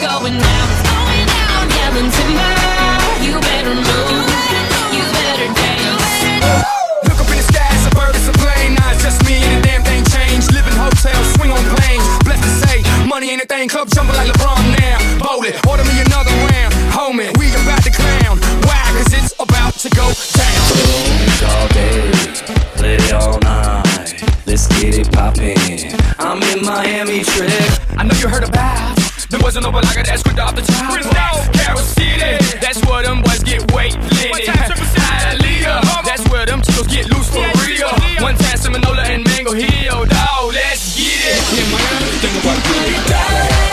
going down. I'm yelling timber, you better move, you better dance. Look up in the sky, it's a bird, it's a plane. Nah, it's just me and the damn thing changed. Live in hotels, swing on planes. Blessed to say, money ain't a thing. Club jumping like LeBron now. Bowl it, order me another round. Homie, we about to clown. Why? Cause it's about to go down. Rooms all day, play all night. Let's get it poppin'. I'm in Miami trip. I know you heard about. There wasn't no like that's quick off the top. Carol City, that's where them boys get weight linen. Hialeah, that's where them chicos get loose for real. One time Seminola and Mango Hill, dawg, let's get it. In Miami, think about it.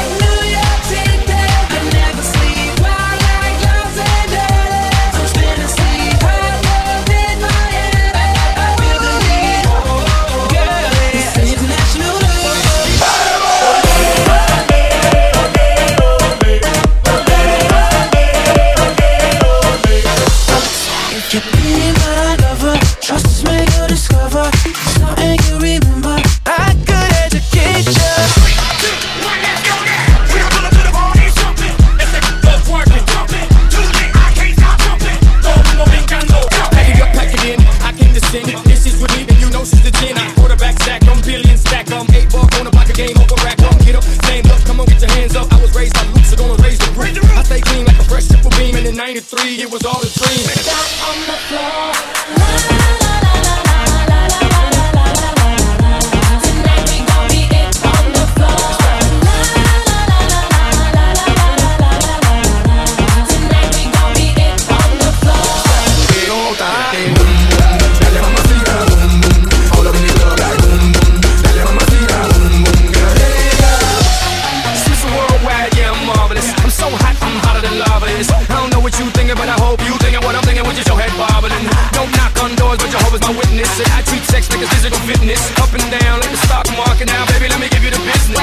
This is with me, and you know she's the 10. I quarterback sack, I'm billion stack, I'm 8 ball on the block, a game over rack. Come get up, stand up, come on, get your hands up. I was raised by Luke, so gonna raise the roof. I stay clean like a fresh triple beam, and in '93 it was all a dream. Down on the floor. But I hope you thinking what I'm thinking with your head bobbling. Don't knock on doors, but Jehovah's my witness. And I treat sex like a physical fitness. Up and down like the stock market. Now, baby, let me give you the business.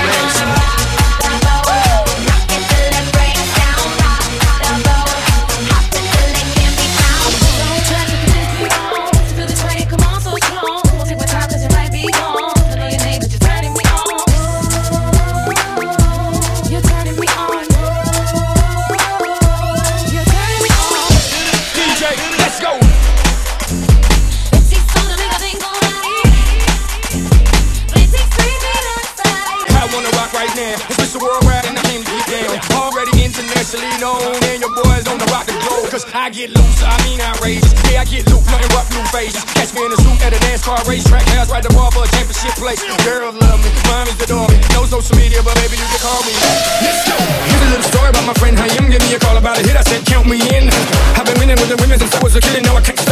Known, and your boys on the rock and roll. Cause I get loose, I mean outrageous. Yeah, I get loose, nothing but blue faces. Catch me in a suit at a dance car racetrack. House right the ball for a championship place. Girls love me, mommies adore me. No social media, but baby, you can call me. Let's go. Here's a little story about my friend Hayim. Give me a call about a hit, I said count me in. I've been winning with the women since I was a kid, and now I can't